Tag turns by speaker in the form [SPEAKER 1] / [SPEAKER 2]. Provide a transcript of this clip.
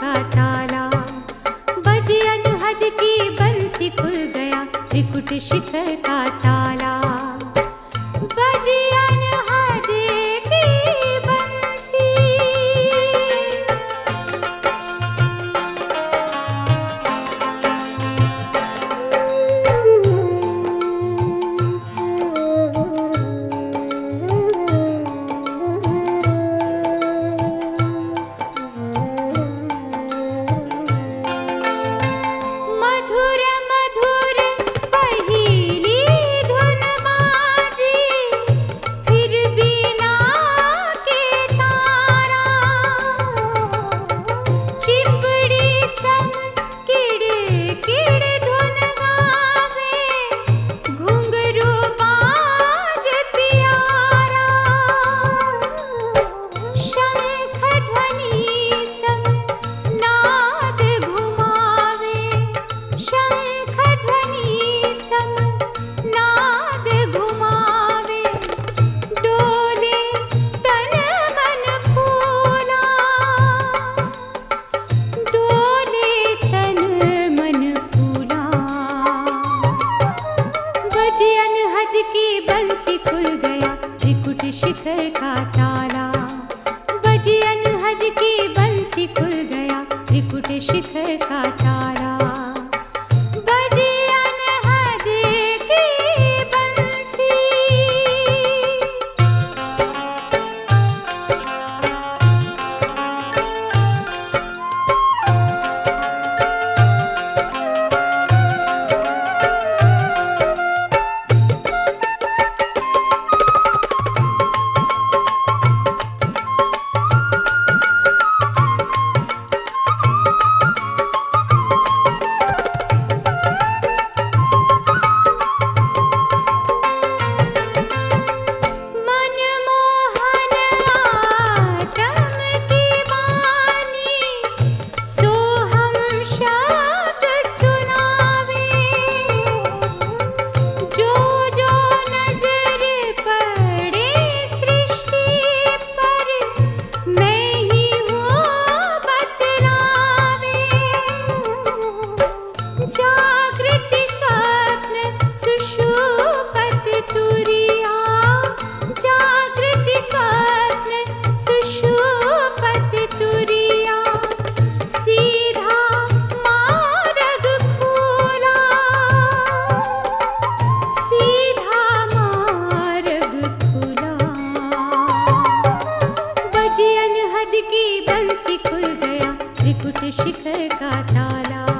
[SPEAKER 1] का ताला। बजी अनहद की बंसी खुल गया त्रिकुट शिखर का ताला। बजी अनहद की बंसी। मधुर मधुर पहीली धुन बाजी, फिर बीना के तारा। चिपड़ी सम किड़ किड़ धुन गावे, घुंघरू बाज प्यारा। शंख ध्वनि सम नाद घुमावे, शंख ध्वनि सम नाद घुमावे। डोले तन मन फूला, डोले तन मन फूला। बजी अनहद की बंसी खुल गया त्रिकुट शिखर का ताला। बजी अनहद की बंसी खुल गया त्रिकुट शिखर का ताला। बजी अनहद की बंसी। मनमोहन आतम की वाणी, सोहम शब्द सुनावे। जो जो नजर पड़े सृष्टि पर, मैं ही हूँ बतलावे। जागृति स्वप्न सुषुप्त तुरिया, जागृति स्वप्न सुषुप्त तुरिया। सीधा मार्ग खुला, सीधा मार्ग खुला। बजी अनहद की बंसी खुल गया त्रिकुट शिखर का ताला।